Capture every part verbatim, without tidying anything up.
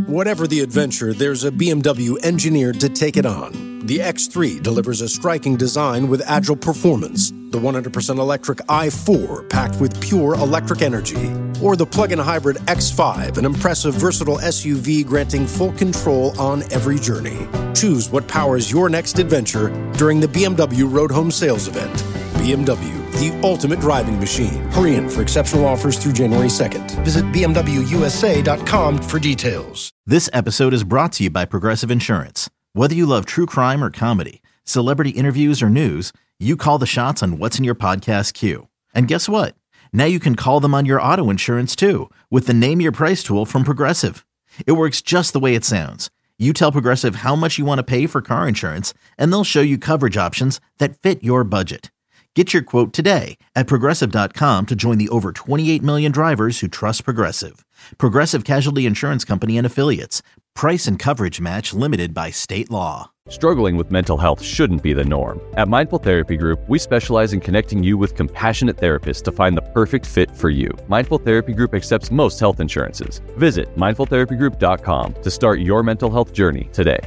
Whatever the adventure, there's a B M W engineered to take it on. The X three delivers a striking design with agile performance. The one hundred percent electric i four, packed with pure electric energy. Or the plug-in hybrid X five, an impressive, versatile S U V granting full control on every journey. Choose what powers your next adventure during the B M W Road Home Sales Event. B M W, the ultimate driving machine. Hurry in for exceptional offers through January second. Visit B M W U S A dot com for details. This episode is brought to you by Progressive Insurance. Whether you love true crime or comedy, celebrity interviews or news, you call the shots on what's in your podcast queue. And guess what? Now you can call them on your auto insurance too with the Name Your Price tool from Progressive. It works just the way it sounds. You tell Progressive how much you want to pay for car insurance, and they'll show you coverage options that fit your budget. Get your quote today at Progressive dot com to join the over twenty-eight million drivers who trust Progressive. Progressive Casualty Insurance Company and Affiliates. Price and coverage match limited by state law. Struggling with mental health shouldn't be the norm. At Mindful Therapy Group, we specialize in connecting you with compassionate therapists to find the perfect fit for you. Mindful Therapy Group accepts most health insurances. Visit mindful therapy group dot com to start your mental health journey today.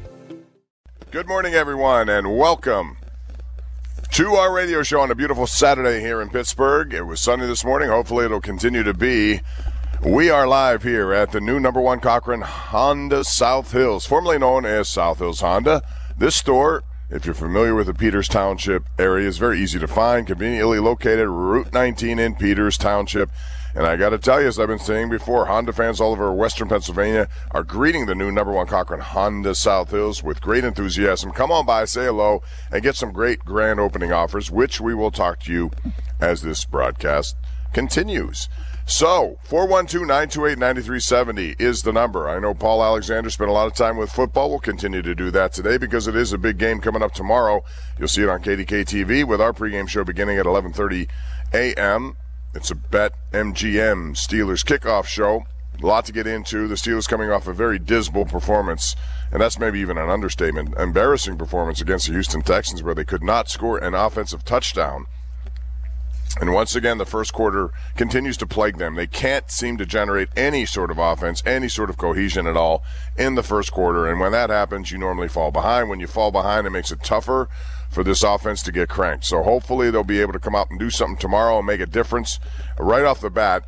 Good morning, everyone, and welcome to our radio show on a beautiful Saturday here in Pittsburgh. It was sunny this morning. Hopefully it'll continue to be. We are live here at the new number one Cochran Honda South Hills, formerly known as South Hills Honda. This store, if you're familiar with the Peters Township area, is very easy to find, conveniently located Route nineteen in Peters Township. And I got to tell you, as I've been saying before, Honda fans all over Western Pennsylvania are greeting the new number one Cochran Honda South Hills with great enthusiasm. Come on by, say hello, and get some great grand opening offers, which we will talk to you as this broadcast continues. So, four one two, nine two eight, nine three seven zero is the number. I know Paul Alexander spent a lot of time with football. We'll continue to do that today because it is a big game coming up tomorrow. You'll see it on K D K T V with our pregame show beginning at eleven thirty a.m. It's a Bet M G M Steelers kickoff show. A lot to get into. The Steelers coming off a very dismal performance, and that's maybe even an understatement. Embarrassing performance against the Houston Texans where they could not score an offensive touchdown. And once again, the first quarter continues to plague them. They can't seem to generate any sort of offense, any sort of cohesion at all in the first quarter. And when that happens, you normally fall behind. When you fall behind, it makes it tougher for this offense to get cranked. So hopefully they'll be able to come out and do something tomorrow and make a difference right off the bat,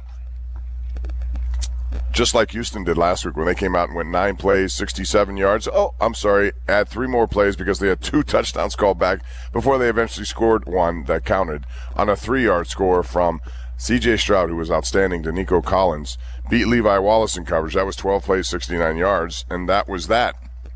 just like Houston did last week when they came out and went nine plays, sixty-seven yards. Oh, I'm sorry, add three more plays because they had two touchdowns called back before they eventually scored one that counted on a three-yard score from C J Stroud, who was outstanding, to Nico Collins. Beat Levi Wallace in coverage. That was twelve plays, sixty-nine yards, and that was that.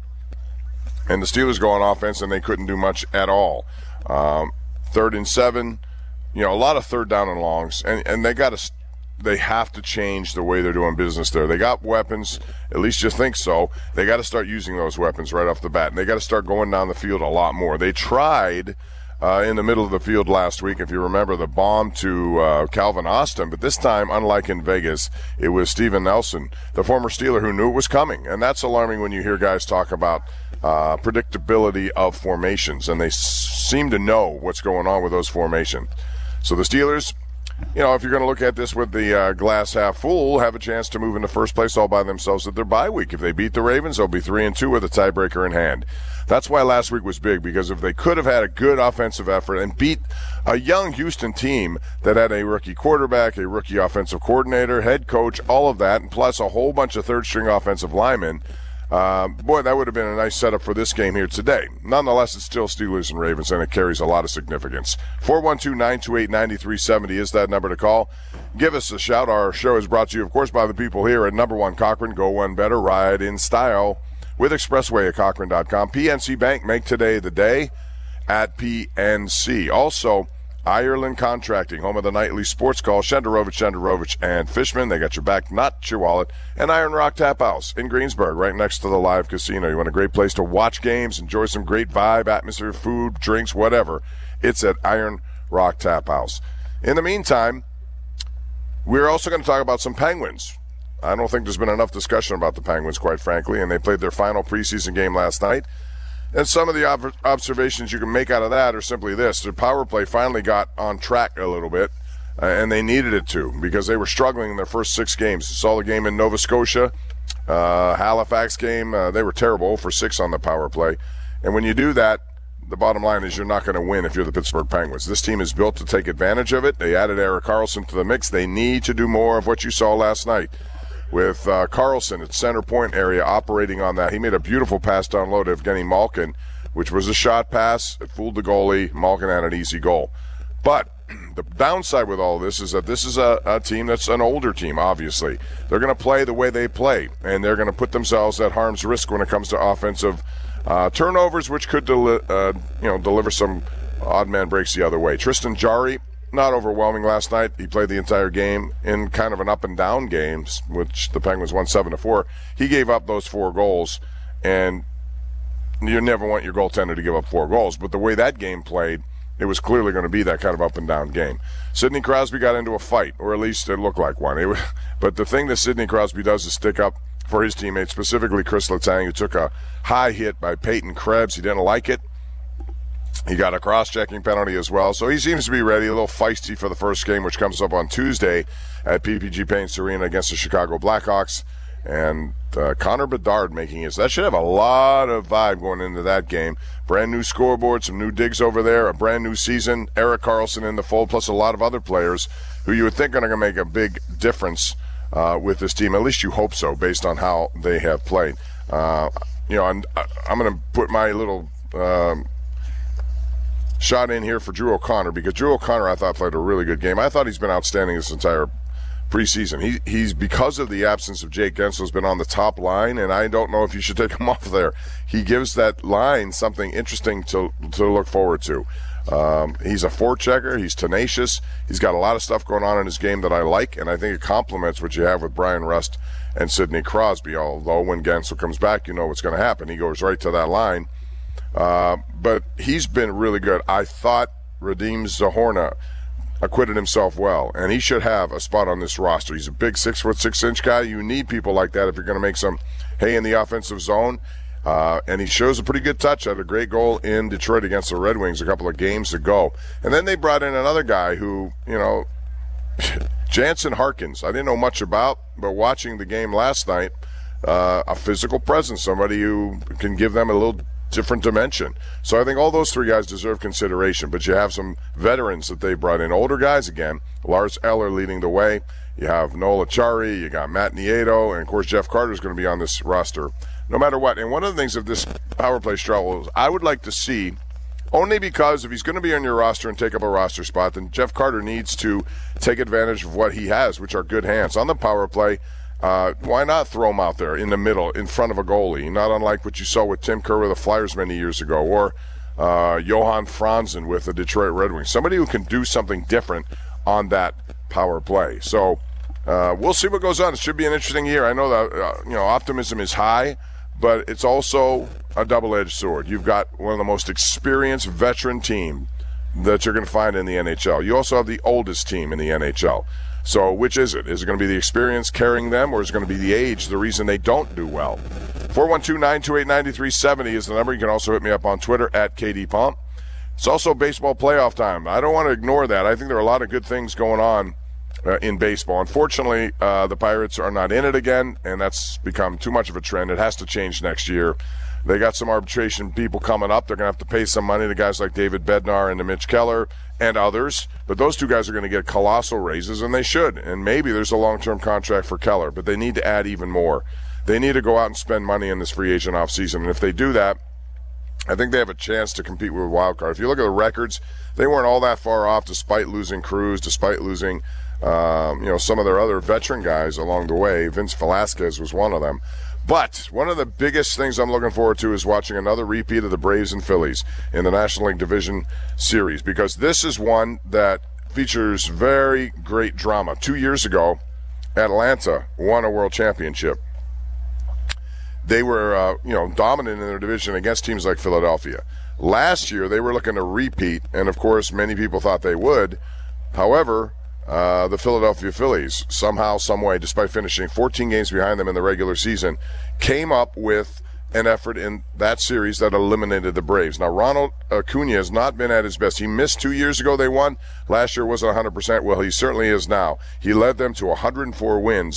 And the Steelers go on offense, and they couldn't do much at all. Um, third and seven, you know, a lot of third down and longs, and, and they got to they have to change the way they're doing business there. They got weapons, at least you think so. They got to start using those weapons right off the bat, and they got to start going down the field a lot more. They tried uh, in the middle of the field last week, if you remember, the bomb to uh, Calvin Austin, but this time, unlike in Vegas, it was Steven Nelson, the former Steeler, who knew it was coming, and that's alarming when you hear guys talk about Uh, predictability of formations, and they s- seem to know what's going on with those formations. So the Steelers, you know, if you're going to look at this with the uh, glass half full, have a chance to move into first place all by themselves at their bye week. If they beat the Ravens, they'll be three and two with a tiebreaker in hand. That's why last week was big, because if they could have had a good offensive effort and beat a young Houston team that had a rookie quarterback, a rookie offensive coordinator, head coach, all of that, and plus a whole bunch of third-string offensive linemen, Uh, boy, that would have been a nice setup for this game here today. Nonetheless, it's still Steelers and Ravens, and it carries a lot of significance. four one two, nine two eight, nine three seven zero is that number to call. Give us a shout. Our show is brought to you, of course, by the people here at Number One Cochran. Go one better, ride in style with Expressway at Cochran dot com. P N C Bank, make today the day at P N C. Also, Ireland Contracting, home of the nightly sports call. Shenderovich, Shenderovich, and Fishman. They got your back, not your wallet. And Iron Rock Tap House in Greensburg, right next to the live casino. You want a great place to watch games, enjoy some great vibe, atmosphere, food, drinks, whatever. It's at Iron Rock Tap House. In the meantime, we're also going to talk about some Penguins. I don't think there's been enough discussion about the Penguins, quite frankly, and they played their final preseason game last night. And some of the ob- observations you can make out of that are simply this. Their power play finally got on track a little bit, uh, and they needed it to because they were struggling in their first six games. You saw the game in Nova Scotia Uh, Halifax game, uh, they were terrible, zero for six on the power play. And when you do that, the bottom line is you're not going to win if you're the Pittsburgh Penguins. This team is built to take advantage of it. They added Erik Karlsson to the mix. They need to do more of what you saw last night with uh, Karlsson at center point area operating on that. He made a beautiful pass down low to Evgeny Malkin, which was a shot pass. It fooled the goalie. Malkin had an easy goal. But the downside with all this is that this is a, a team that's an older team, obviously. They're going to play the way they play, and they're going to put themselves at harm's risk when it comes to offensive uh, turnovers, which could deli- uh, you know, deliver some odd man breaks the other way. Tristan Jarry, not overwhelming last night. He played the entire game in kind of an up-and-down game, which the Penguins won seven to four. He gave up those four goals, and you never want your goaltender to give up four goals. But the way that game played, it was clearly going to be that kind of up-and-down game. Sidney Crosby got into a fight, or at least it looked like one. It was, but the thing that Sidney Crosby does is stick up for his teammates, specifically Chris Letang, who took a high hit by Peyton Krebs. He didn't like it. He got a cross-checking penalty as well. So he seems to be ready, a little feisty for the first game, which comes up on Tuesday at P P G Paints Arena against the Chicago Blackhawks. And uh, Connor Bedard making his. That should have a lot of vibe going into that game. Brand new scoreboard, some new digs over there, a brand new season. Erik Karlsson in the fold, plus a lot of other players who you would think are going to make a big difference uh, with this team. At least you hope so, based on how they have played. Uh, you know, I'm, I'm going to put my little um, shot in here for Drew O'Connor, because Drew O'Connor, I thought, played a really good game. I thought he's been outstanding this entire preseason. He, he's, because of the absence of Jake Guentzel, has been on the top line, and I don't know if you should take him off there. He gives that line something interesting to to look forward to. Um, he's a forechecker. He's tenacious. He's got a lot of stuff going on in his game that I like, and I think it complements what you have with Brian Rust and Sidney Crosby, although when Guentzel comes back, you know what's going to happen. He goes right to that line. Uh, but he's been really good. I thought Radim Zohorna acquitted himself well, and he should have a spot on this roster. He's a big six foot six inch guy. You need people like that if you're going to make some hay in the offensive zone. Uh, and he shows a pretty good touch. Had a great goal in Detroit against the Red Wings a couple of games ago. And then they brought in another guy who, you know, Jansen Harkins, I didn't know much about, but watching the game last night, uh, a physical presence, somebody who can give them a little different dimension. So I think all those three guys deserve consideration, but you have some veterans that they brought in, older guys again. Lars Eller leading the way. You have Noel Acciari, you got Matt Nieto, and of course Jeff Carter is going to be on this roster no matter what. And one of the things of this power play struggle is I would like to see, only because if he's going to be on your roster and take up a roster spot, then Jeff Carter needs to take advantage of what he has, which are good hands. On the power play, Uh, why not throw him out there in the middle in front of a goalie? Not unlike what you saw with Tim Kerr with the Flyers many years ago, or uh, Johan Franzen with the Detroit Red Wings. Somebody who can do something different on that power play. So uh, we'll see what goes on. It should be an interesting year. I know that uh, you know optimism is high, but it's also a double-edged sword. You've got one of the most experienced veteran team that you're going to find in the N H L. You also have the oldest team in the N H L. So which is it? Is it going to be the experience carrying them, or is it going to be the age, the reason they don't do well? four one two, nine two eight, nine three seven zero is the number. You can also hit me up on Twitter at K D Pomp. It's also baseball playoff time. I don't want to ignore that. I think there are a lot of good things going on uh, in baseball. Unfortunately, uh, the Pirates are not in it again, and that's become too much of a trend. It has to change next year. They got some arbitration people coming up. They're going to have to pay some money to guys like David Bednar and to Mitch Keller and others. But those two guys are going to get colossal raises, and they should. And maybe there's a long-term contract for Keller, but they need to add even more. They need to go out and spend money in this free agent offseason. And if they do that, I think they have a chance to compete with a wild card. If you look at the records, they weren't all that far off despite losing Cruz, despite losing um, you know, some of their other veteran guys along the way. Vince Velasquez was one of them. But one of the biggest things I'm looking forward to is watching another repeat of the Braves and Phillies in the National League Division Series, because this is one that features very great drama. Two years ago, Atlanta won a world championship. They were, uh, you know, dominant in their division against teams like Philadelphia. Last year, they were looking to repeat, and of course, many people thought they would. However, Uh, the Philadelphia Phillies, somehow, some way, despite finishing fourteen games behind them in the regular season, came up with an effort in that series that eliminated the Braves. Now, Ronald Acuna has not been at his best. He missed two years ago. They won. Last year wasn't one hundred percent. Well, he certainly is now. He led them to one hundred four wins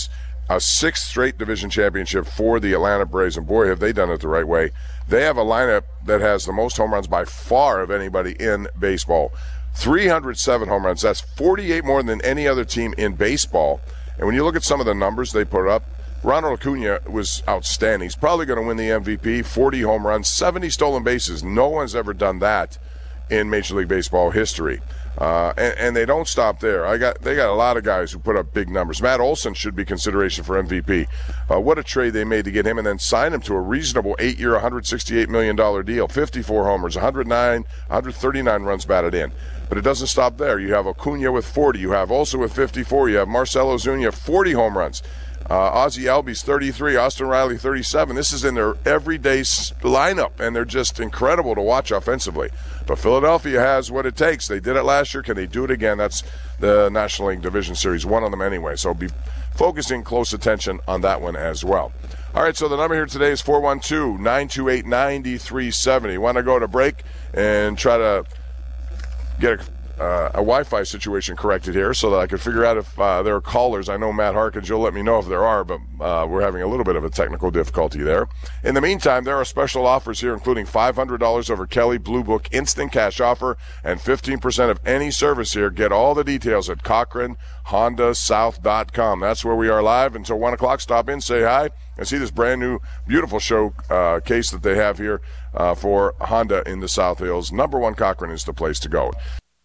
a sixth straight division championship for the Atlanta Braves, and boy, have they done it the right way. They have a lineup that has the most home runs by far of anybody in baseball. three hundred seven home runs. That's forty-eight more than any other team in baseball. And when you look at some of the numbers they put up, Ronald Acuna was outstanding. He's probably going to win the M V P, forty home runs, seventy stolen bases. No one's ever done that in Major League Baseball history. Uh, and, and they don't stop there. I got They got a lot of guys who put up big numbers. Matt Olson should be consideration for M V P. Uh, what a trade they made to get him and then sign him to a reasonable eight-year, one hundred sixty-eight million dollars deal. fifty-four homers, one hundred nine, one hundred thirty-nine runs batted in. But it doesn't stop there. You have Acuna with forty. You have Olson with fifty-four. You have Marcell Ozuna, forty home runs. Uh, Ozzie Albies, thirty-three. Austin Riley, thirty-seven. This is in their everyday lineup, and they're just incredible to watch offensively. But Philadelphia has what it takes. They did it last year. Can they do it again? That's the National League Division Series, one of them anyway. So be focusing close attention on that one as well. All right, so the number here today is four one two, nine two eight, nine three seven zero. Want to go to break and try to get a Uh, a Wi-Fi situation corrected here so that I could figure out if uh, there are callers. I know Matt Harkins, you'll let me know if there are, but uh, we're having a little bit of a technical difficulty there. In the meantime, there are special offers here, including five hundred dollars over Kelly Blue Book instant cash offer and fifteen percent of any service here. Get all the details at Cochran Honda South dot com. That's where we are live until one o'clock. Stop in, say hi, and see this brand new, beautiful show uh, case that they have here uh, for Honda in the South Hills. Number one Cochran is the place to go.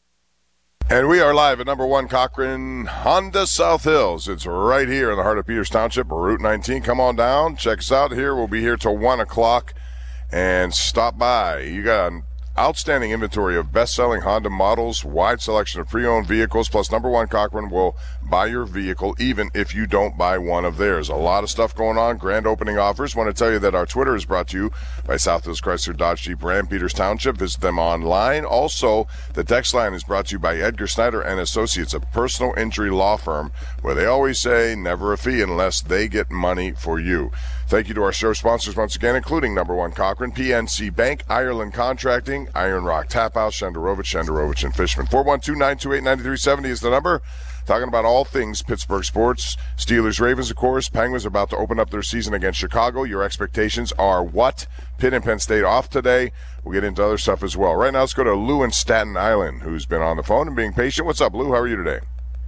And we are live at number one Cochran Honda South Hills. It's right here in the heart of Peters Township, Route nineteen. Come on down, check us out here. We'll be here till one o'clock and stop by. You got an outstanding inventory of best-selling Honda models, wide selection of pre-owned vehicles, plus number one Cochran will buy your vehicle even if you don't buy one of theirs. A lot of stuff going on, grand opening offers. Want to tell you that our Twitter is brought to you by South Hills Chrysler Dodge Jeep Ram Peters Township. Visit them online. Also, the text line is brought to you by Edgar Snyder and Associates, a personal injury law firm where they always say never a fee unless they get money for you. Thank you to our show sponsors once again, including number one Cochran, P N C Bank, Ireland Contracting, Iron Rock Tap House, Shenderovich, Shenderovich and Fishman. four one two, nine two eight, nine three seven zero is the number. Talking about all things Pittsburgh sports. Steelers, Ravens, of course. Penguins are about to open up their season against Chicago. Your expectations are what? Pitt and Penn State off today. We'll get into other stuff as well. Right now, let's go to Lou in Staten Island, who's been on the phone and being patient. What's up, Lou? How are you today?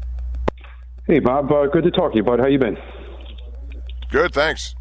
Hey, Bob. Uh, good to talk to you, bud. How you been? Good, thanks.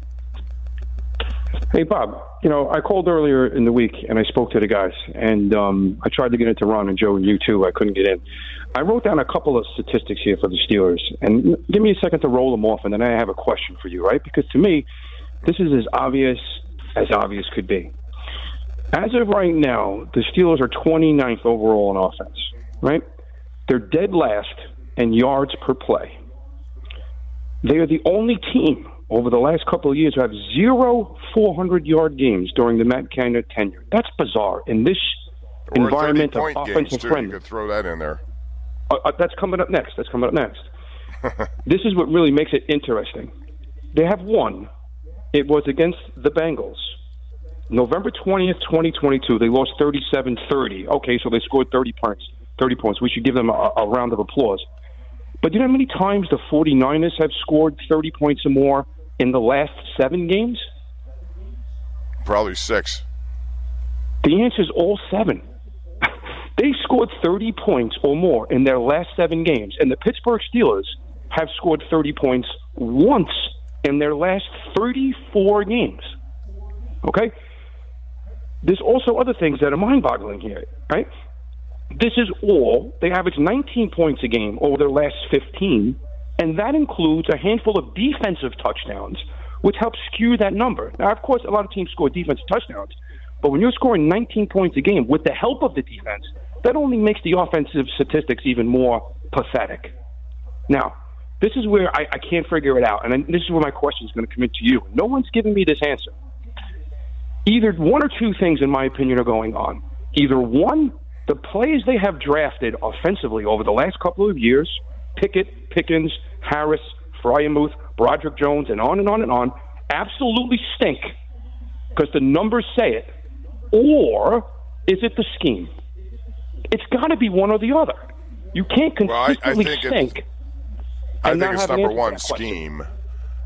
Hey, Bob. You know, I called earlier in the week, and I spoke to the guys, and um, I tried to get into Ron and Joe and you, too. I couldn't get in. I wrote down a couple of statistics here for the Steelers, and give me a second to roll them off, and then I have a question for you, right? Because to me, this is as obvious as obvious could be. As of right now, the Steelers are twenty-ninth overall in offense, right? They're dead last in yards per play. They are the only team over the last couple of years who have zero four hundred-yard games during the Matt Canada tenure. That's bizarre. In this or environment of offensive friendly. You could throw that in there. Uh, uh, that's coming up next. That's coming up next. This is what really makes it interesting. They have won. It was against the Bengals. November twentieth, twenty twenty-two, they lost thirty-seven thirty. Okay, so they scored thirty points. thirty points. We should give them a, a round of applause. But do you know how many times the 49ers have scored thirty points or more in the last seven games? Probably six. The answer is all seven. They scored thirty points or more in their last seven games, and the Pittsburgh Steelers have scored thirty points once in their last thirty-four games. Okay? There's also other things that are mind-boggling here, right? This is all, they average nineteen points a game over their last fifteen, and that includes a handful of defensive touchdowns, which helps skew that number. Now, of course, a lot of teams score defensive touchdowns, but when you're scoring nineteen points a game with the help of the defense, that only makes the offensive statistics even more pathetic. Now, this is where I, I can't figure it out, and this is where my question is going to come into you. No one's giving me this answer. Either one or two things, in my opinion, are going on. Either one, the players they have drafted offensively over the last couple of years, Pickett, Pickens, Harris, Freiermuth, Broderick Jones, and on and on and on, absolutely stink because the numbers say it. Or is it the scheme? It's got to be one or the other. You can't consistently well, I, I think stink. It's, I think it's number one, scheme.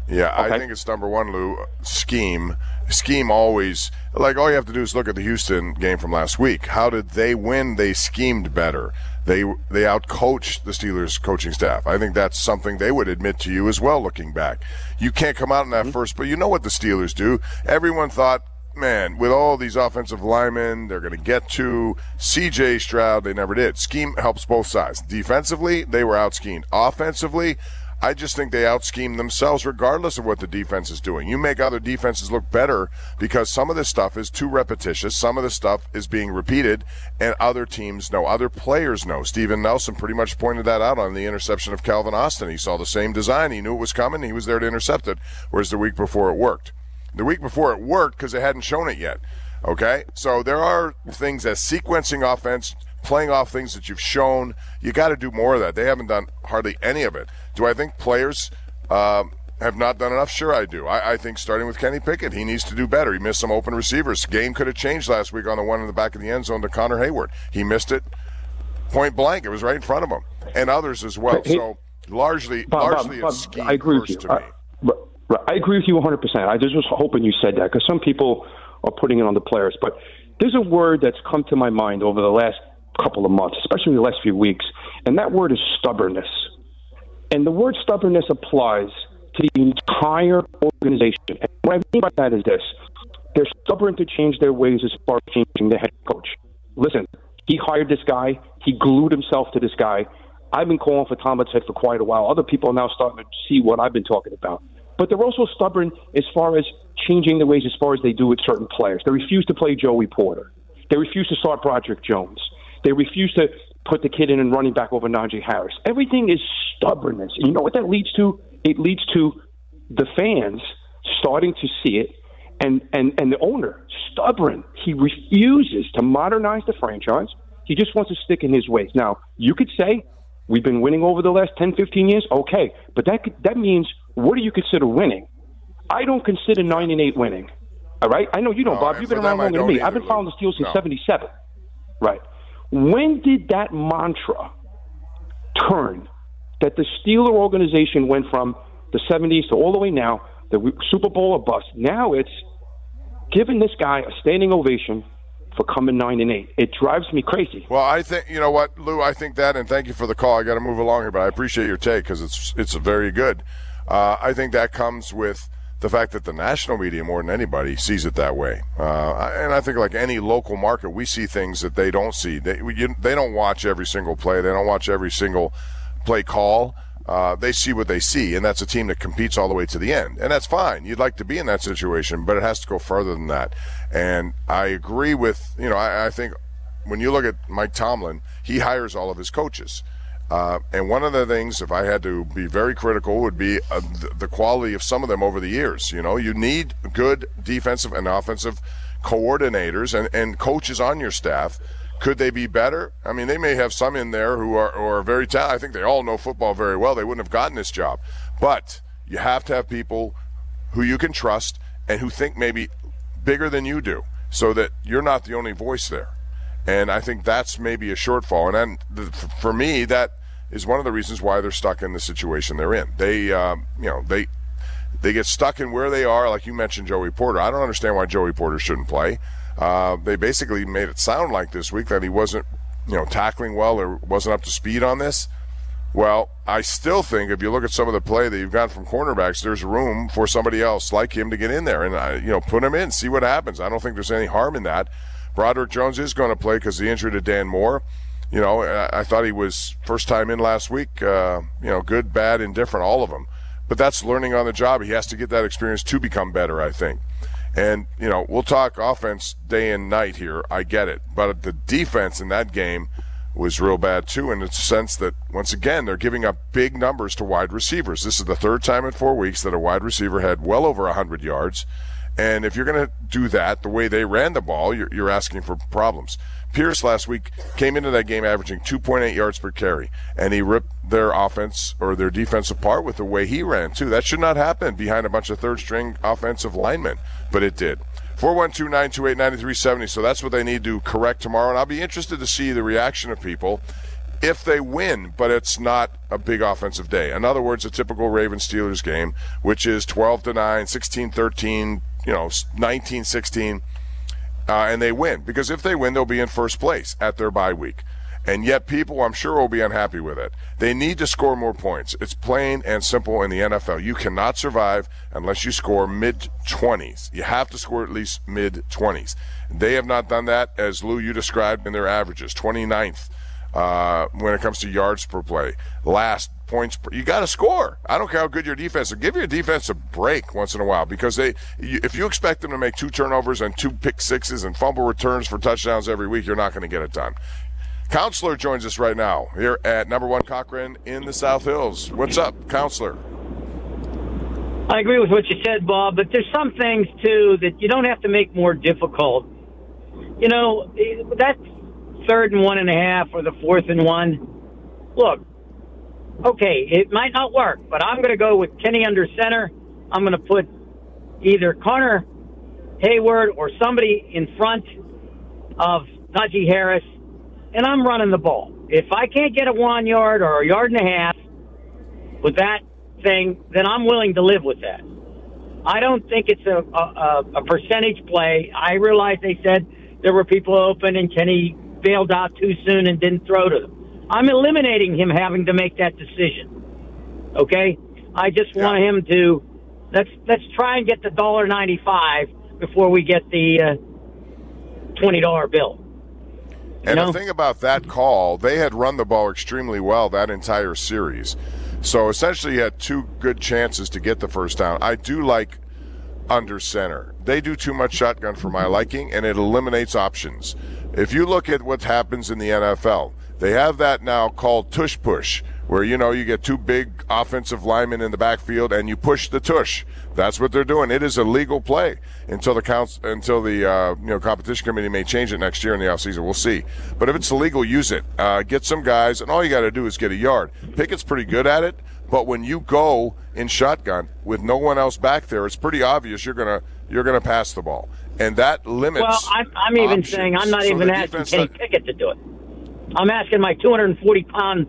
Yeah, Okay. I think it's number one, Lou, scheme. Scheme always, like all you have to do is look at the Houston game from last week. How did they win? They schemed better. They they outcoached the Steelers coaching staff. I think that's something they would admit to you as well, looking back. You can't come out in that mm-hmm. first, but you know what the Steelers do. Everyone thought, man, with all these offensive linemen, they're going to get to C J Stroud. They never did. Scheme helps both sides. Defensively, they were out-schemed. Offensively, I just think they out-scheme themselves regardless of what the defense is doing. You make other defenses look better because some of this stuff is too repetitious. Some of the stuff is being repeated, and other teams know. Other players know. Steven Nelson pretty much pointed that out on the interception of Calvin Austin. He saw the same design. He knew it was coming. He was there to intercept it, whereas the week before it worked. The week before it worked because they hadn't shown it yet. Okay? So there are things as sequencing offense, playing off things that you've shown. You got to do more of that. They haven't done hardly any of it. Do I think players um, have not done enough? Sure I do. I, I think starting with Kenny Pickett, he needs to do better. He missed some open receivers. Game could have changed last week on the one in the back of the end zone to Connor Hayward. He missed it point blank. It was right in front of him. And others as well. Hey, so largely, Bob, largely Bob, it's scheme I agree first with you. to me. I, right, I agree with you one hundred percent. I just was hoping you said that because some people are putting it on the players. But there's a word that's come to my mind over the last couple of months, especially the last few weeks, and that word is stubbornness. And the word stubbornness applies to the entire organization. And what I mean by that is this. They're stubborn to change their ways as far as changing the head coach. Listen, he hired this guy. He glued himself to this guy. I've been calling for Tom Lutz for quite a while. Other people are now starting to see what I've been talking about. But they're also stubborn as far as changing the ways as far as they do with certain players. They refuse to play Joey Porter. They refuse to start Broderick Jones. They refuse to put the kid in and running back over Najee Harris. Everything is stubbornness. And you know what that leads to? It leads to the fans starting to see it, and, and, and the owner, stubborn. He refuses to modernize the franchise. He just wants to stick in his ways. Now, you could say, we've been winning over the last ten, fifteen years. Okay, but that that means, what do you consider winning? I don't consider nine and eight winning. All right? I know you don't, no, Bob. You've been around longer than me. I've been following the Steelers since no. seventy-seven. Right. When did that mantra turn that the Steeler organization went from the seventies to all the way now, the Super Bowl or bust? Now it's giving this guy a standing ovation for coming nine and eight. It drives me crazy. Well, I think, you know what, Lou, I think that, and thank you for the call. I got to move along here, but I appreciate your take because it's it's very good. Uh, I think that comes with the fact that the national media, more than anybody, sees it that way. Uh, and I think like any local market, we see things that they don't see. They, you, they don't watch every single play. They don't watch every single play call. Uh, they see what they see, and that's a team that competes all the way to the end. And that's fine. You'd like to be in that situation, but it has to go further than that. And I agree with, you know, I, I think when you look at Mike Tomlin, he hires all of his coaches. Uh, and one of the things, if I had to be very critical, would be uh, the, the quality of some of them over the years. You know, you need good defensive and offensive coordinators and, and coaches on your staff. Could they be better? I mean, they may have some in there who are, who are very talented. I think they all know football very well. They wouldn't have gotten this job. But you have to have people who you can trust and who think maybe bigger than you do so that you're not the only voice there. And I think that's maybe a shortfall. And then the, for me, that is one of the reasons why they're stuck in the situation they're in. They, um, you know, they they get stuck in where they are. Like you mentioned, Joey Porter. I don't understand why Joey Porter shouldn't play. Uh, they basically made it sound like this week that he wasn't, you know, tackling well or wasn't up to speed on this. Well, I still think if you look at some of the play that you've got from cornerbacks, there's room for somebody else like him to get in there and, uh, you know, put him in, see what happens. I don't think there's any harm in that. Broderick Jones is going to play because of the injury to Dan Moore. You know, I, I thought he was first time in last week, uh, you know, good, bad, indifferent, all of them. But that's learning on the job. He has to get that experience to become better, I think. And, you know, we'll talk offense day and night here. I get it. But the defense in that game was real bad, too, in the sense that, once again, they're giving up big numbers to wide receivers. This is the third time in four weeks that a wide receiver had well over one hundred yards. And if you're going to do that the way they ran the ball, you're, you're asking for problems. Pierce last week came into that game averaging two point eight yards per carry, and he ripped their offense or their defense apart with the way he ran, too. That should not happen behind a bunch of third-string offensive linemen, but it did. four one two, nine two eight, nine three seven zero, so that's what they need to correct tomorrow, and I'll be interested to see the reaction of people if they win, but it's not a big offensive day. In other words, a typical Ravens-Steelers game, which is twelve to nine, sixteen thirteen, you know, nineteen sixteen, uh, and they win. Because if they win, they'll be in first place at their bye week. And yet people, I'm sure, will be unhappy with it. They need to score more points. It's plain and simple in the N F L. You cannot survive unless you score mid-twenties. You have to score at least mid-twenties. They have not done that, as Lou, you described, in their averages. twenty-ninth uh, when it comes to yards per play. Last points per, you got to score. I don't care how good your defense is. Give your defense a break once in a while, because they, you, if you expect them to make two turnovers and two pick sixes and fumble returns for touchdowns every week, you're not going to get it done. Counselor joins us right now here at number one Cochran in the South Hills. What's up, Counselor? I agree with what you said, Bob, but there's some things, too, that you don't have to make more difficult. You know, that third and one and a half or the fourth and one, look, okay, it might not work, but I'm going to go with Kenny under center. I'm going to put either Connor Hayward or somebody in front of Najee Harris, and I'm running the ball. If I can't get a one yard or a yard and a half with that thing, then I'm willing to live with that. I don't think it's a, a, a percentage play. I realize they said there were people open and Kenny bailed out too soon and didn't throw to them. I'm eliminating him having to make that decision. Okay? I just yeah. want him to let's let's try and get the one dollar ninety-five before we get the uh, twenty dollar bill. And know? the thing about that call, they had run the ball extremely well that entire series. So essentially you had two good chances to get the first down. I do like under center. They do too much shotgun for my liking, and it eliminates options. If you look at what happens in the N F L, they have that now called tush push, where, you know, you get two big offensive linemen in the backfield and you push the tush. That's what they're doing. It is a legal play until the counts, until the uh, you know competition committee may change it next year in the offseason. We'll see. But if it's illegal, use it. Uh, get some guys, and all you got to do is get a yard. Pickett's pretty good at it, but when you go in shotgun with no one else back there, it's pretty obvious you're gonna you're gonna pass the ball, and that limits. Well, I'm, I'm even options. saying I'm not So even the asking defense Kenny that- Pickett to do it. I'm asking my two hundred forty pound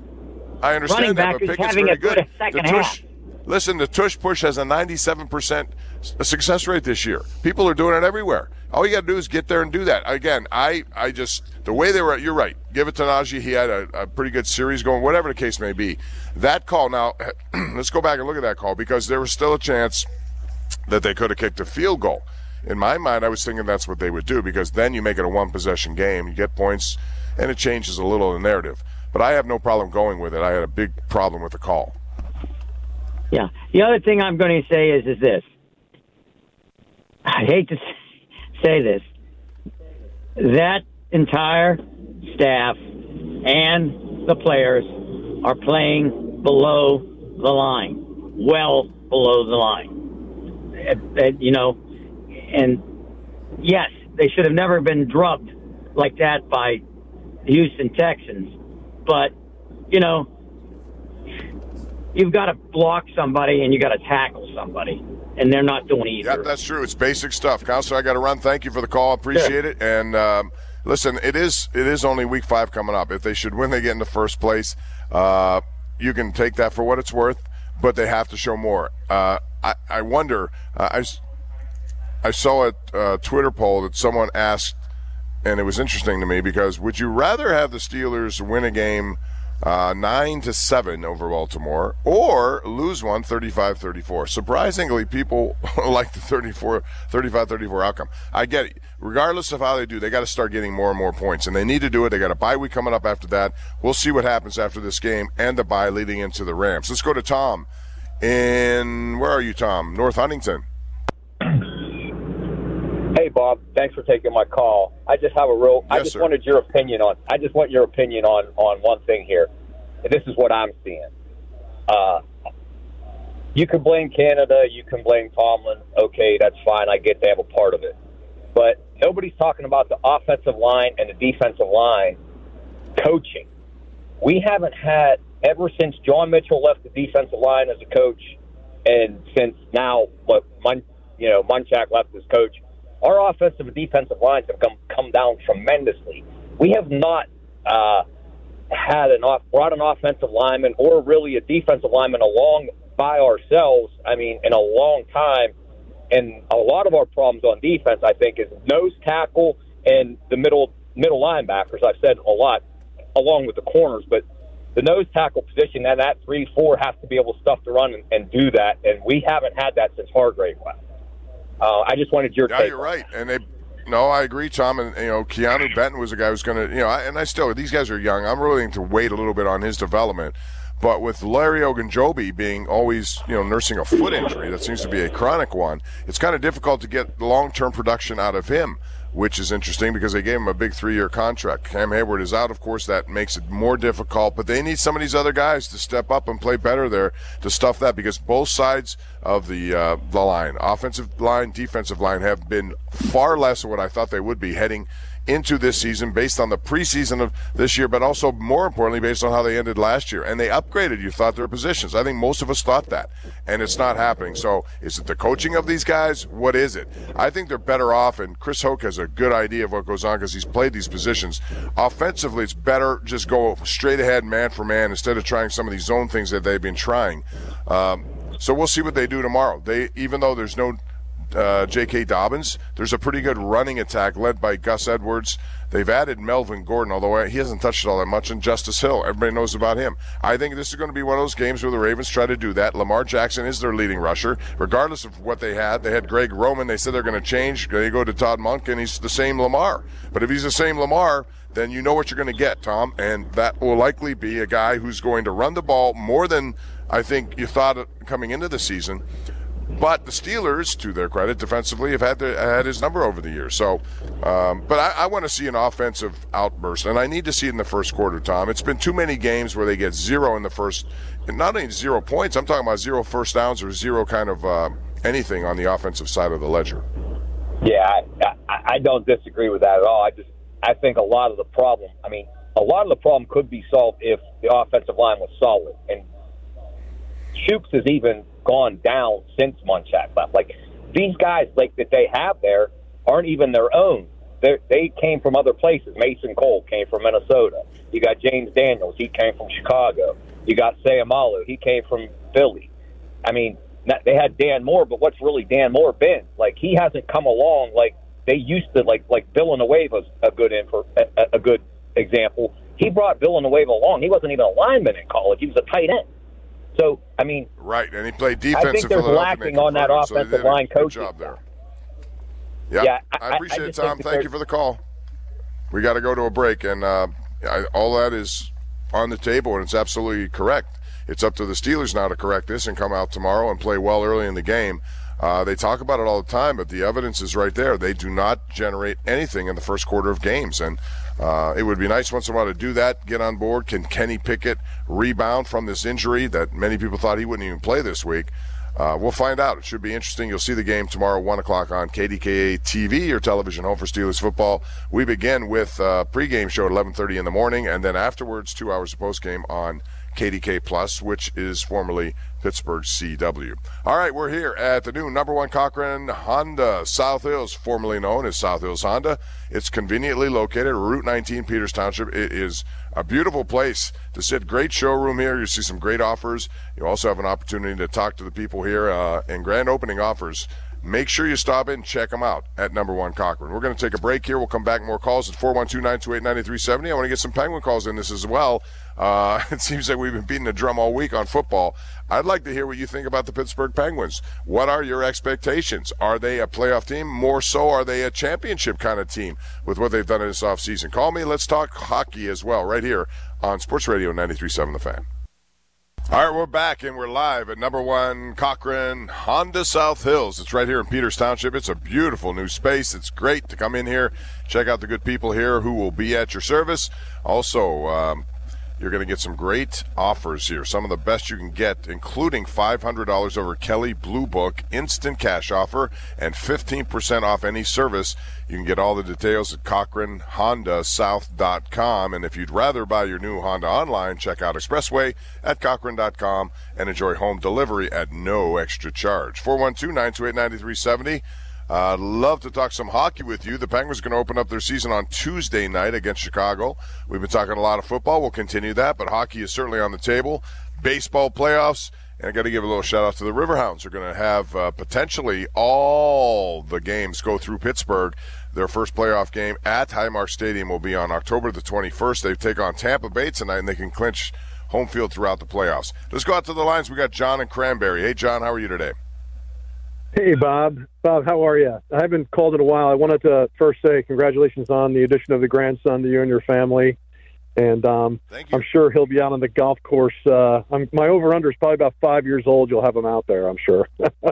I understand running that, back but who's Pickett's having very a good good. second The tush- half. Listen, the tush push has a ninety-seven percent success rate this year. People are doing it everywhere. All you got to do is get there and do that. Again, I, I just, the way they were, you're right. Give it to Najee. He had a, a pretty good series going, whatever the case may be. That call now, let's go back and look at that call, because there was still a chance that they could have kicked a field goal. In my mind, I was thinking that's what they would do, because then you make it a one-possession game, you get points, and it changes a little the narrative. But I have no problem going with it. I had a big problem with the call. Yeah. The other thing I'm going to say is, is this. I hate to say this. That entire staff and the players are playing below the line, well below the line. And, and, you know, and yes, they should have never been drubbed like that by the Houston Texans. But, you know, you've got to block somebody and you got to tackle somebody, and they're not doing either. Yeah, that's true. It's basic stuff. Counselor, I got to run. Thank you for the call. Appreciate Sure. it. And um, listen, it is it is only week five coming up. If they should win, they get into first place. Uh, you can take that for what it's worth, but they have to show more. Uh, I, I wonder. Uh, I, I saw a uh, Twitter poll that someone asked, and it was interesting to me, because would you rather have the Steelers win a game uh, nine to seven over Baltimore, or lose one thirty-five thirty-four? Surprisingly, people like the thirty-four, thirty-five thirty-four outcome. I get it. Regardless of how they do, they got to start getting more and more points, and they need to do it. They got a bye week coming up after that. We'll see what happens after this game and the bye leading into the Rams. Let's go to Tom in, where are you, Tom? North Huntington. Hey, Bob. Thanks for taking my call. I just have a real. Yes, I just sir. wanted your opinion on. I just want your opinion on on one thing here. And this is what I'm seeing. Uh, you can blame Canada. You can blame Tomlin. Okay, that's fine. I get they have a part of it, but nobody's talking about the offensive line and the defensive line coaching. We haven't had ever since John Mitchell left the defensive line as a coach, and since now what Mun, you know Munchak left as coach. Our offensive and defensive lines have come, come down tremendously. We have not uh, had an off brought an offensive lineman or really a defensive lineman along by ourselves, I mean, in a long time. And a lot of our problems on defense, I think, is nose tackle and the middle middle linebackers. I've said a lot, along with the corners, but the nose tackle position and that three four has to be able to stuff the run and, and do that, and we haven't had that since Hargrave left. Uh, I just wanted your yeah, take. You're right, and they. No, I agree, Tom. And you know, Keanu Benton was a guy who's going to, you know, I, and I still, these guys are young. I'm willing to wait a little bit on his development. But with Larry Ogunjobi being always, you know, nursing a foot injury, that seems to be a chronic one, it's kind of difficult to get long-term production out of him, which is interesting because they gave him a big three-year contract. Cam Hayward is out, of course. That makes it more difficult. But they need some of these other guys to step up and play better there to stuff that, because both sides of the uh, the line, offensive line, defensive line, have been far less of what I thought they would be heading into this season based on the preseason of this year, but also more importantly based on how they ended last year. And they upgraded, you thought, their positions. I think most of us thought that, and it's not happening. So is it the coaching of these guys? What is it? I think they're better off, and Chris Hoke has a good idea of what goes on because he's played these positions. Offensively, it's better just go straight ahead man for man instead of trying some of these zone things that they've been trying. Um, so we'll see what they do tomorrow. They, even though there's no Uh, J K. Dobbins, there's a pretty good running attack led by Gus Edwards. They've added Melvin Gordon, although he hasn't touched it all that much, and Justice Hill. Everybody knows about him. I think this is going to be one of those games where the Ravens try to do that. Lamar Jackson is their leading rusher, regardless of what they had. They had Greg Roman. They said they're going to change. They go to Todd Monk, and he's the same Lamar. But if he's the same Lamar, then you know what you're going to get, Tom, and that will likely be a guy who's going to run the ball more than I think you thought coming into the season. But the Steelers, to their credit, defensively, have had the, had his number over the years. So, um, but I, I want to see an offensive outburst, and I need to see it in the first quarter, Tom. It's been too many games where they get zero in the first, and not only zero points, I'm talking about zero first downs or zero kind of uh, anything on the offensive side of the ledger. Yeah, I, I, I don't disagree with that at all. I just I think a lot of the problem, I mean, a lot of the problem could be solved if the offensive line was solid. And Shooks has even gone down since Munchak left. Like, these guys like that they have there aren't even their own. They're, they came from other places. Mason Cole came from Minnesota. You got James Daniels. He came from Chicago. You got Sayamalu. He came from Philly. I mean, they had Dan Moore, but what's really Dan Moore been? Like, he hasn't come along like they used to. Like, like Villanueva's a good info, a, a good example. He brought Villanueva along. He wasn't even a lineman in college. He was a tight end. So, I mean, right, and he played defense. I think there's lacking on that offensive so line coaching. Job there. Yep. Yeah, I, I appreciate I it, Tom. Thank you for the call. We got to go to a break, and uh, I, all that is on the table, and it's absolutely correct. It's up to the Steelers now to correct this and come out tomorrow and play well early in the game. Uh, they talk about it all the time, but the evidence is right there. They do not generate anything in the first quarter of games, and uh, it would be nice once in a while to do that, get on board. Can Kenny Pickett rebound from this injury that many people thought he wouldn't even play this week? Uh, we'll find out. It should be interesting. You'll see the game tomorrow, one o'clock on K D K A T V, your television home for Steelers football. We begin with a pregame show at eleven thirty in the morning, and then afterwards, two hours of postgame on K D K Plus, which is formerly Pittsburgh C W. All right, we're here at the new number one Cochran Honda, South Hills, formerly known as South Hills Honda. It's conveniently located, Route nineteen, Peters Township. It is a beautiful place to sit. Great showroom here. You see some great offers. You also have an opportunity to talk to the people here uh, and grand opening offers. Make sure you stop in and check them out at number one Cochran. We're going to take a break here. We'll come back. More calls at four one two, nine two eight, nine three seven zero. I want to get some Penguin calls in this as well. Uh, it seems like we've been beating the drum all week on football. I'd like to hear what you think about the Pittsburgh Penguins. What are your expectations? Are they a playoff team? More so, are they a championship kind of team with what they've done in this offseason? Call me. Let's talk hockey as well right here on Sports Radio ninety-three point seven The Fan. All right, we're back, and we're live at number one Cochran Honda South Hills. It's right here in Peters Township. It's a beautiful new space. It's great to come in here, check out the good people here who will be at your service. Also, um, you're going to get some great offers here, some of the best you can get, including five hundred dollars over Kelly Blue Book, instant cash offer, and fifteen percent off any service. You can get all the details at Cochran Honda South dot com. And if you'd rather buy your new Honda online, check out Expressway at Cochran dot com and enjoy home delivery at no extra charge. four one two, nine two eight, nine three seven zero. Uh, love to talk some hockey with you. The Penguins are going to open up their season on Tuesday night against Chicago. We've been talking a lot of football. We'll continue that, but hockey is certainly on the table. Baseball playoffs. And I got to give a little shout out to the Riverhounds. They're going to have uh, potentially all the games go through Pittsburgh. Their first playoff game at Highmark Stadium will be on October the twenty-first. They take on Tampa Bay tonight, and they can clinch home field throughout the playoffs. Let's go out to the lines. We got John and Cranberry. Hey, John, how are you today? Hey, Bob. Bob, how are you? I haven't called in a while. I wanted to first say congratulations on the addition of the grandson to you and your family. And um, I'm sure he'll be out on the golf course. Uh, I'm, my over-under is probably about five years old. You'll have him out there, I'm sure.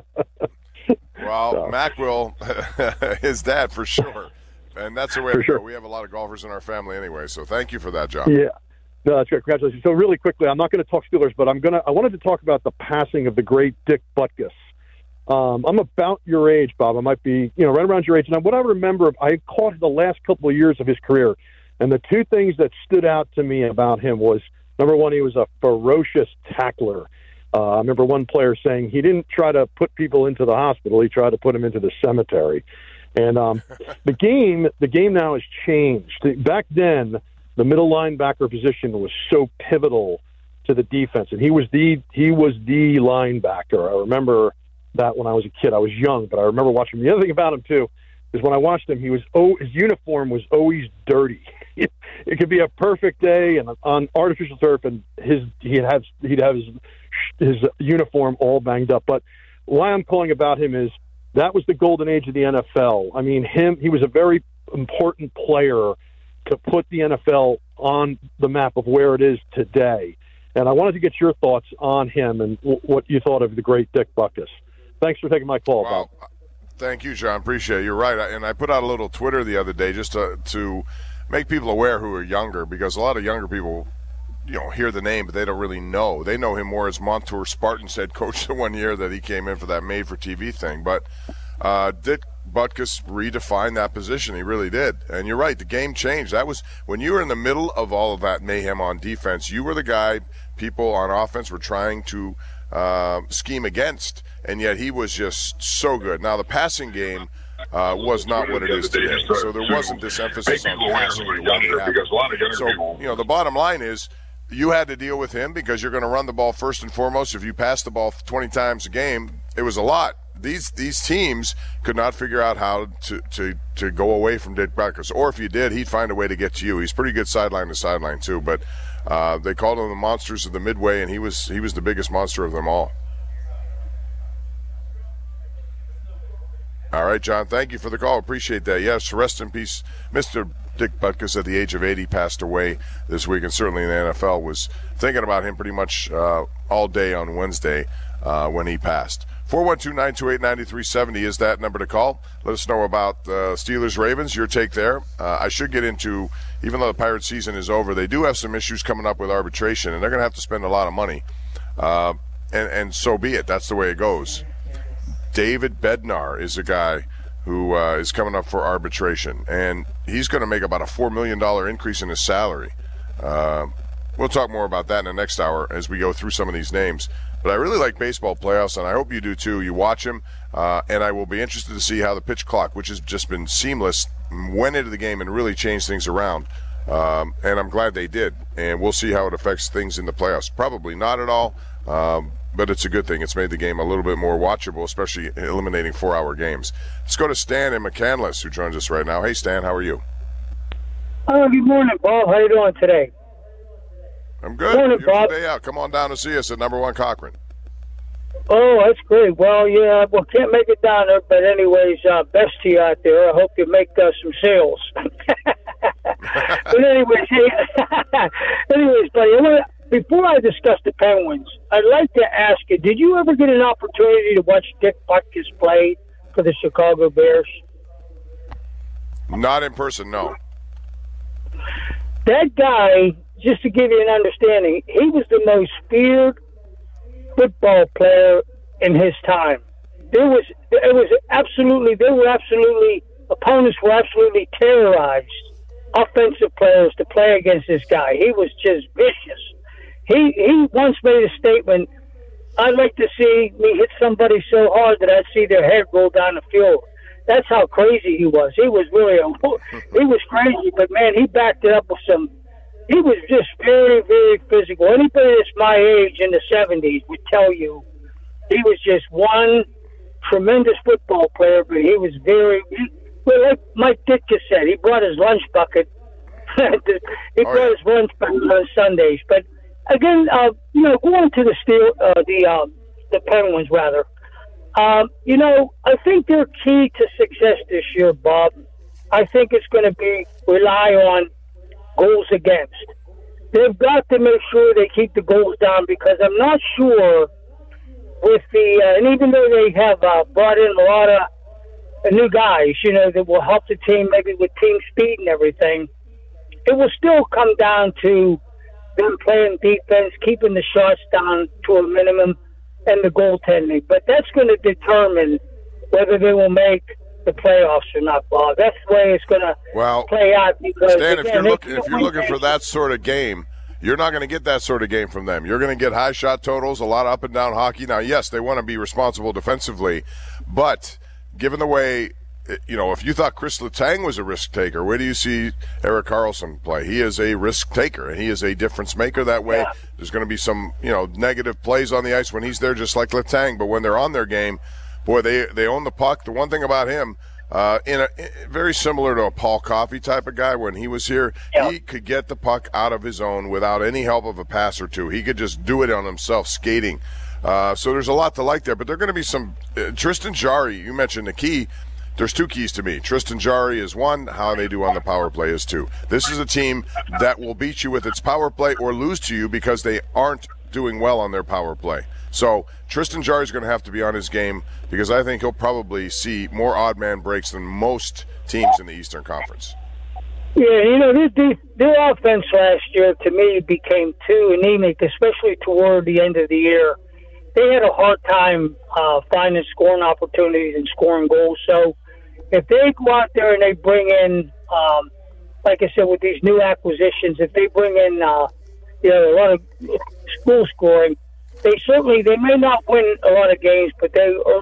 Well, so. Mac will, his dad for sure. And that's the way for to sure. go. We have a lot of golfers in our family anyway, so thank you for that, John. Yeah. No, that's great. Congratulations. So really quickly, I'm not going to talk Steelers, but I'm gonna. I wanted to talk about the passing of the great Dick Butkus. Um, I'm about your age, Bob. I might be, you know, right around your age. And what I remember, I caught the last couple of years of his career. And the two things that stood out to me about him was, number one, he was a ferocious tackler. Uh, I remember one player saying he didn't try to put people into the hospital; he tried to put them into the cemetery. And um, the game, the game now has changed. Back then, the middle linebacker position was so pivotal to the defense, and he was the he was the linebacker. I remember that when I was a kid. I was young, but I remember watching him. The other thing about him too is when I watched him, he was oh, his uniform was always dirty. It could be a perfect day and on artificial turf, and his he'd have he'd have his his uniform all banged up. But why I'm calling about him is that was the golden age of the N F L. I mean, him he was a very important player to put the N F L on the map of where it is today. And I wanted to get your thoughts on him and w- what you thought of the great Dick Butkus. Thanks for taking my call, wow. Bob. Thank you, John. Appreciate it. You're right. And I put out a little Twitter the other day just to, to make people aware who are younger, because a lot of younger people, you know, hear the name, but they don't really know. They know him more as Montour Spartans head coach the one year that he came in for that made-for-T V thing. But uh, Dick Butkus redefined that position. He really did. And you're right. The game changed. That was when you were in the middle of all of that mayhem on defense, you were the guy people on offense were trying to uh, scheme against. And yet he was just so good. Now, the passing game uh, was not what it is today. So there wasn't this emphasis on passing. So, you know, the bottom line is you had to deal with him because you're going to run the ball first and foremost. If you pass the ball twenty times a game, it was a lot. These these teams could not figure out how to, to, to go away from Dick Butkus. Or if you did, he'd find a way to get to you. He's pretty good sideline to sideline, too. But uh, they called him the monsters of the Midway, and he was he was the biggest monster of them all. All right, John, thank you for the call. Appreciate that. Yes, rest in peace. Mister Dick Butkus at the age of eighty passed away this week, and certainly in the N F L was thinking about him pretty much uh, all day on Wednesday uh, when he passed. four one two, nine two eight, nine three seven zero is that number to call. Let us know about uh, Steelers-Ravens, your take there. Uh, I should get into, even though the Pirates season is over, they do have some issues coming up with arbitration, and they're going to have to spend a lot of money. Uh, and, and so be it. That's the way it goes. David Bednar is a guy who uh, is coming up for arbitration, and he's going to make about a four million dollars increase in his salary. Uh, we'll talk more about that in the next hour as we go through some of these names. But I really like baseball playoffs, and I hope you do too. You watch them, uh, and I will be interested to see how the pitch clock, which has just been seamless, went into the game and really changed things around. Um, and I'm glad they did. And we'll see how it affects things in the playoffs. Probably not at all. Um, But it's a good thing. It's made the game a little bit more watchable, especially eliminating four-hour games. Let's go to Stan in McCandless, who joins us right now. Hey, Stan, how are you? Oh, good morning, Bob. How you doing today? I'm good. Morning, Beautiful Bob. day out. Come on down to see us at number one Cochran. Oh, that's great. Well, yeah, well, can't make it down there, but anyways, uh, best to you out there. I hope you make uh, some sales. But anyways, hey, anyways, buddy, I wanna, before I discuss the Penguins, I'd like to ask you, did you ever get an opportunity to watch Dick Butkus play for the Chicago Bears? Not in person, no. That guy, just to give you an understanding, he was the most feared football player in his time. There was, it was absolutely, there were absolutely, opponents were absolutely terrorized, offensive players to play against this guy. He was just vicious. He he once made a statement, I'd like to see me hit somebody so hard that I'd see their head roll down the field. That's how crazy he was. He was really a, he was crazy, but man, he backed it up with some. He was just very, very physical. Anybody that's my age in the seventies would tell you he was just one tremendous football player, but he was very, he, well, like Mike Ditka said, he brought his lunch bucket. he oh, brought yeah. his lunch bucket on Sundays. But again, uh, you know, going to the steel, uh, the uh, the Penguins rather. Um, you know, I think their key to success this year, Bob, I think it's going to be rely on goals against. They've got to make sure they keep the goals down, because I'm not sure with the, uh, and even though they have uh, brought in a lot of uh, new guys, you know, that will help the team maybe with team speed and everything, it will still come down to them playing defense, keeping the shots down to a minimum, and the goaltending. But that's going to determine whether they will make the playoffs or not, Bob. That's the way it's going to well, play out. Because, Stan, again, if you're, look, if you're win looking for games. that sort of game, you're not going to get that sort of game from them. You're going to get high shot totals, a lot of up and down hockey. Now, yes, they want to be responsible defensively, but given the way, you know, if you thought Chris Letang was a risk taker, where do you see Erik Karlsson play? He is a risk taker, and he is a difference maker that way. Yeah. There's going to be some, you know, negative plays on the ice when he's there, just like Letang, but when they're on their game, boy, they, they own the puck. The one thing about him, Uh, in a in, very similar to a Paul Coffey type of guy when he was here, yeah. he could get the puck out of his own without any help of a pass or two. He could just do it on himself, skating. Uh, so there's a lot to like there. But there are going to be some uh, Tristan Jarry. You mentioned the key. There's two keys to me. Tristan Jarry is one. How they do on the power play is two. This is a team that will beat you with its power play or lose to you because they aren't doing well on their power play. So Tristan Jarry is going to have to be on his game, because I think he'll probably see more odd man breaks than most teams in the Eastern Conference. Yeah, you know, their, their, their offense last year, to me, became too anemic, especially toward the end of the year. They had a hard time uh, finding scoring opportunities and scoring goals. So if they go out there and they bring in, um, like I said, with these new acquisitions, if they bring in, uh, you know, a lot of goal scoring, they certainly, they may not win a lot of games, but they or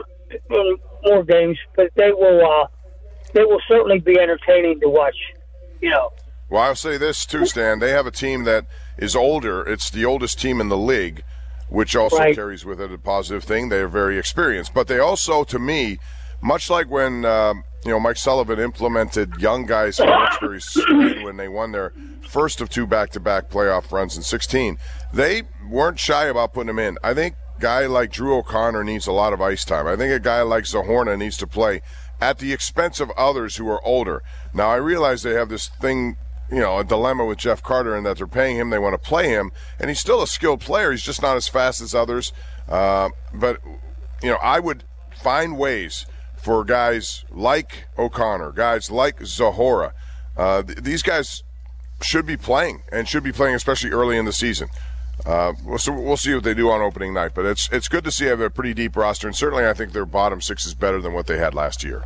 more games, but they will, uh, they will certainly be entertaining to watch. You know. Well, I'll say this too, Stan. They have a team that is older. It's the oldest team in the league, which also right. carries with it a positive thing. They are very experienced, but they also, to me, much like when um, you know Mike Sullivan implemented young guys from Roxbury Spain when they won their first of two back-to-back playoff runs in sixteen, they weren't shy about putting them in. I think a guy like Drew O'Connor needs a lot of ice time. I think a guy like Zahorna needs to play at the expense of others who are older. Now, I realize they have this thing, you know, a dilemma with Jeff Carter in that they're paying him, they want to play him, and he's still a skilled player. He's just not as fast as others. Uh, but, you know, I would find ways for guys like O'Connor, guys like Zahora. Uh, th- these guys should be playing, and should be playing especially early in the season. Uh, so we'll see what they do on opening night, but it's it's good to see they have a pretty deep roster, and certainly I think their bottom six is better than what they had last year.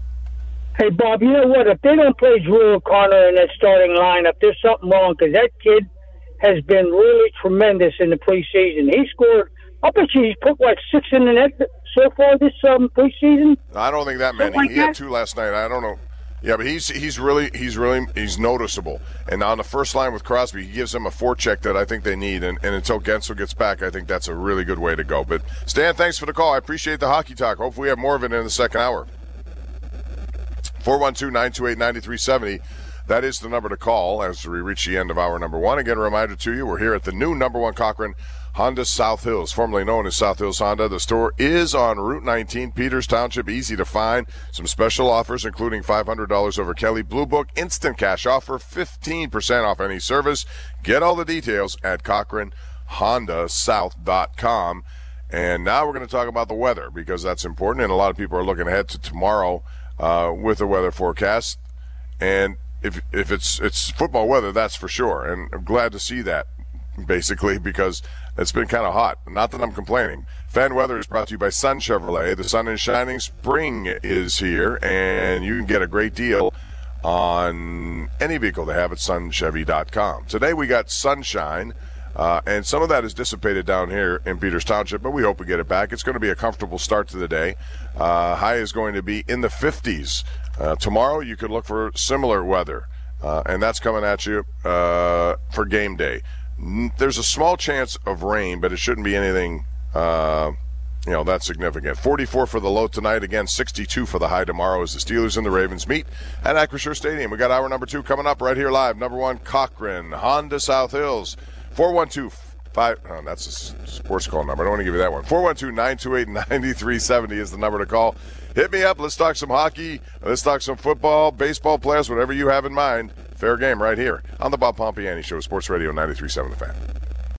Hey, Bob, you know what? If they don't play Drew O'Connor in that starting lineup, there's something wrong, because that kid has been really tremendous in the preseason. He scored, I bet you he's put, what, six in the net so far this um, preseason? I don't think that many. Like he that? had two last night. I don't know. Yeah, but he's he's really he's really he's noticeable. And on the first line with Crosby, he gives them a forecheck that I think they need. And, and until Gensel gets back, I think that's a really good way to go. But Stan, thanks for the call. I appreciate the hockey talk. Hopefully we have more of it in the second hour. four one two, nine two eight, nine three seven zero. That is the number to call as we reach the end of hour number one. Again, a reminder to you, we're here at the new number one Cochrane Honda South Hills, formerly known as South Hills Honda. The store is on Route nineteen, Peters Township, easy to find. Some special offers, including five hundred dollars over Kelly Blue Book, instant cash offer, fifteen percent off any service. Get all the details at Cochrane Honda South dot com. And now we're going to talk about the weather, because that's important, and a lot of people are looking ahead to tomorrow uh, with the weather forecast. And if if it's it's football weather, that's for sure. And I'm glad to see that, basically, because it's been kind of hot. Not that I'm complaining. Fan Weather is brought to you by Sun Chevrolet. The sun is shining. Spring is here, and you can get a great deal on any vehicle they have at sun chevy dot com. Today we got sunshine. Uh, and some of that is dissipated down here in Peters Township, but we hope we get it back. It's going to be a comfortable start to the day. Uh, high is going to be in the fifties. Uh, tomorrow you could look for similar weather, uh, and that's coming at you uh, for game day. There's a small chance of rain, but it shouldn't be anything uh, you know, that's significant. forty-four for the low tonight. Again, sixty-two for the high tomorrow as the Steelers and the Ravens meet at Acrisure Stadium. We got hour number two coming up right here live. Number one, Cochran, Honda South Hills. four one two five Oh, that's a sports call number. I don't want to give you that one. four one two, nine two eight, nine three seven zero is the number to call. Hit me up. Let's talk some hockey. Let's talk some football, baseball players, whatever you have in mind. Fair game right here on the Bob Pompiani Show, Sports Radio ninety-three point seven The Fan.